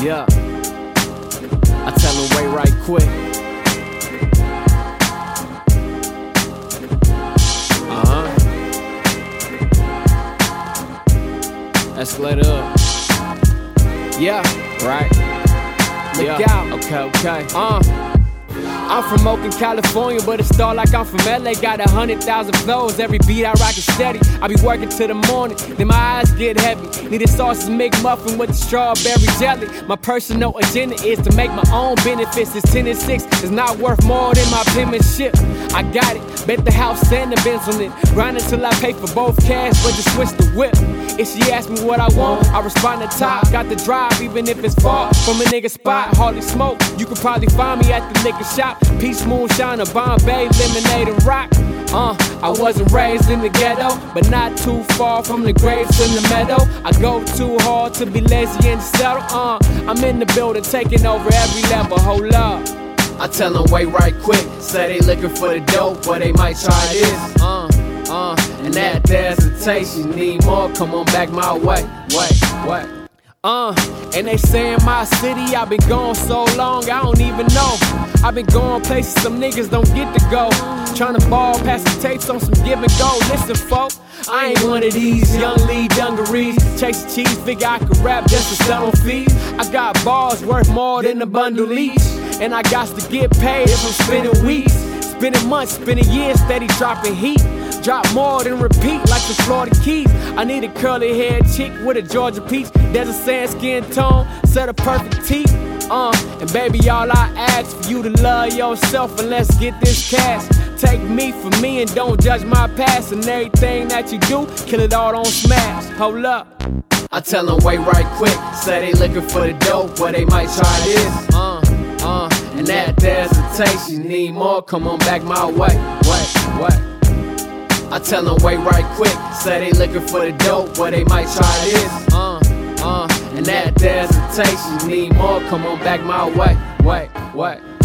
Yeah, I tell them wait right quick. Escalator up. Yeah, right. Look out. Okay. I'm from Oakland, California, but it start like I'm from LA. Got 100,000 flows, every beat I rock is steady. I be working till the morning, then my eyes get heavy. Need a sausage McMuffin with the strawberry jelly. My personal agenda is to make my own benefits. This 10 and 6 is not worth more than my penmanship. I got it, bet the house and the Benz on it. Grind until I pay for both cash, but just switch the whip. If she ask me what I want, I respond to top. Got the drive, even if it's far from a nigga spot. Hardly smoke, you could probably find me at the liquor shop. Peach moonshine, a Bombay, lemonade and rock. I wasn't raised in the ghetto, but not too far from the graves in the meadow. I go too hard to be lazy and settle. I'm in the building, taking over every level. Hold up. I tell them wait right quick. Say they looking for the dope, but they might try this. And that there's a taste. You need more, come on back my way. Wait. And they say in my city I've been gone so long I don't even know. I've been going places some niggas don't get to go. Tryna ball past the tapes on some give and go. Listen, folk, I ain't one of these young lead dungarees. Chase the cheese, figure I could rap just to sell on fees. I got bars worth more than a bundle each, and I got to get paid if I'm spending weeks. Spending months, spending years, steady dropping heat. Drop more than repeat like the Florida Keys. I need a curly haired chick with a Georgia peach. There's a sand skin tone, set a perfect teeth. And baby, all I ask for you to love yourself and let's get this cash. Take me for me and don't judge my past. And everything that you do, kill it all, don't smash. Hold up. I tell them wait right quick. Say they looking for the dope, but they might try this. And that there's a taste. You need more, come on back my way. Wait. I tell them wait right quick. Say they looking for the dope, but they might try this. And that there's a taste. You need more, come on back my way. Wait.